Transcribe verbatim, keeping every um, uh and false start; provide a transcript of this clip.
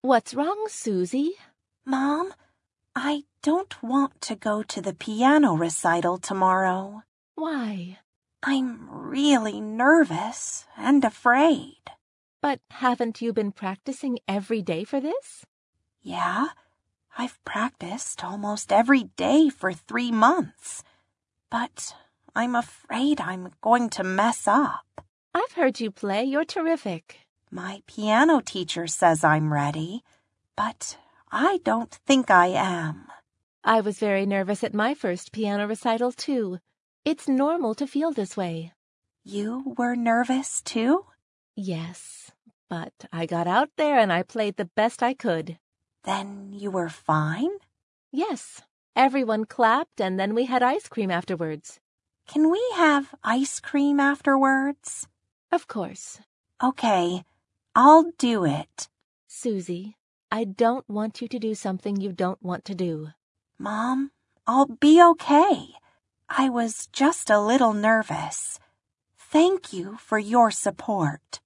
What's wrong, Susie? Mom, I don't want to go to the piano recital tomorrow. Why? I'm really nervous and afraid. But haven't you been practicing every day for this? Yeah, I've practiced almost every day for three months. But I'm afraid I'm going to mess up. I've heard you play. You're terrific. My piano teacher says I'm ready, but I don't think I am. I was very nervous at my first piano recital, too. It's normal to feel this way. You were nervous, too? Yes, but I got out there and I played the best I could. Then you were fine? Yes. Everyone clapped and then we had ice cream afterwards. Can we have ice cream afterwards? Of course. Okay, I'll do it. Susie, I don't want you to do something you don't want to do. Mom, I'll be okay. I was just a little nervous. Thank you for your support.